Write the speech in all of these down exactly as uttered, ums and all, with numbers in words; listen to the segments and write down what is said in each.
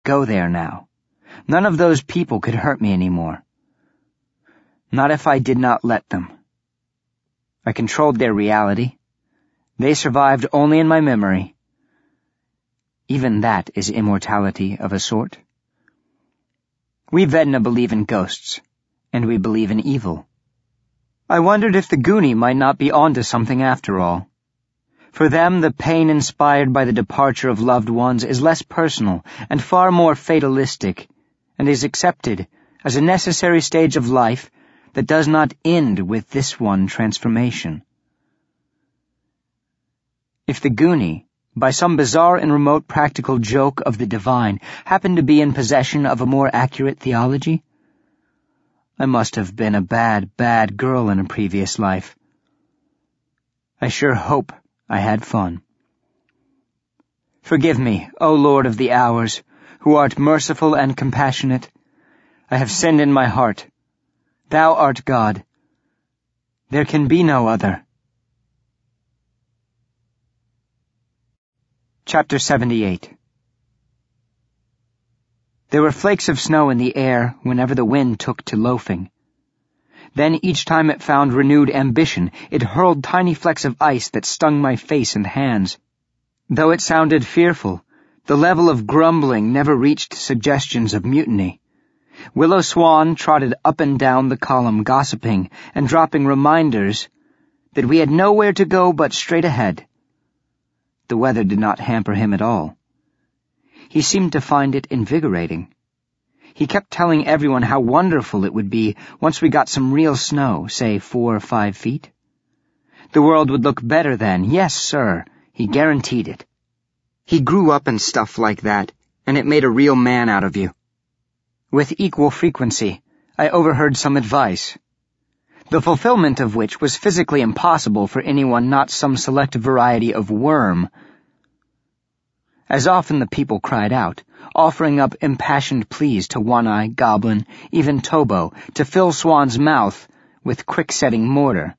go there now. None of those people could hurt me anymore. Not if I did not let them. I controlled their reality. They survived only in my memory. Even that is immortality of a sort. We Vedna believe in ghosts, and we believe in evil. I wondered if the Goonie might not be onto something after all. For them, the pain inspired by the departure of loved ones is less personal and far more fatalistic, and is accepted as a necessary stage of life that does not end with this one transformation. If the Goonie, by some bizarre and remote practical joke of the divine, happened to be in possession of a more accurate theology, I must have been a bad, bad girl in a previous life. I sure hope I had fun. Forgive me, O Lord of the hours, who art merciful and compassionate. I have sinned in my heart. Thou art God. There can be no other. Chapter seventy-eight. There were flakes of snow in the air whenever the wind took to loafing. Then each time it found renewed ambition, it hurled tiny flecks of ice that stung my face and hands. Though it sounded fearful, the level of grumbling never reached suggestions of mutiny. Willow Swan trotted up and down the column gossiping and dropping reminders that we had nowhere to go but straight ahead. The weather did not hamper him at all. He seemed to find it invigorating. He kept telling everyone how wonderful it would be once we got some real snow, say four or five feet. The world would look better then, yes, sir, he guaranteed it. He grew up and stuff like that, and it made a real man out of you. With equal frequency, I overheard some advice, the fulfillment of which was physically impossible for anyone not some select variety of worm. As often the people cried out, offering up impassioned pleas to One-Eye, Goblin, even Tobo, to fill Swan's mouth with quick-setting mortar.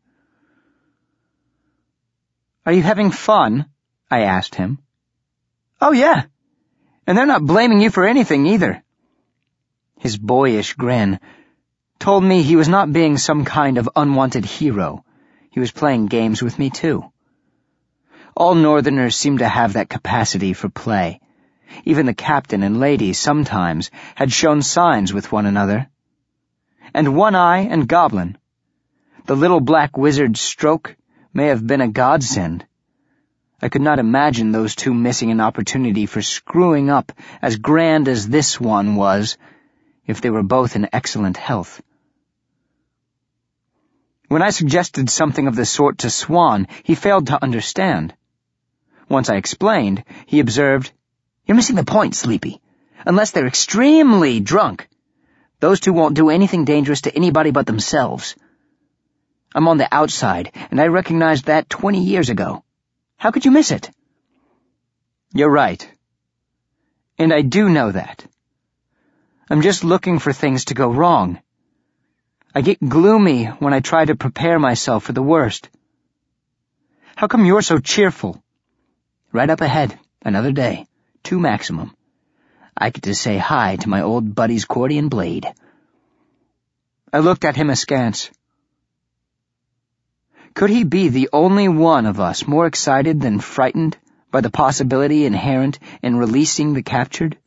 "Are you having fun?" I asked him. "Oh, yeah. And they're not blaming you for anything, either." His boyish grin told me he was not being some kind of unwanted hero. He was playing games with me, too. All Northerners seem to have that capacity for play. Even the captain and lady sometimes had shown signs with one another. And One-Eye and Goblin. The little black wizard's stroke may have been a godsend. I could not imagine those two missing an opportunity for screwing up as grand as this one was, if they were both in excellent health. When I suggested something of the sort to Swan, he failed to understand. Once I explained, he observed, "You're missing the point, Sleepy. Unless they're extremely drunk, those two won't do anything dangerous to anybody but themselves. I'm on the outside, and I recognized that twenty years ago. How could you miss it?" "You're right. And I do know that. I'm just looking for things to go wrong. I get gloomy when I try to prepare myself for the worst. How come you're so cheerful? Right up ahead, another day, two maximum. I get to say hi to my old buddy's Cordian blade." I looked at him askance. Could he be the only one of us more excited than frightened by the possibility inherent in releasing the captured?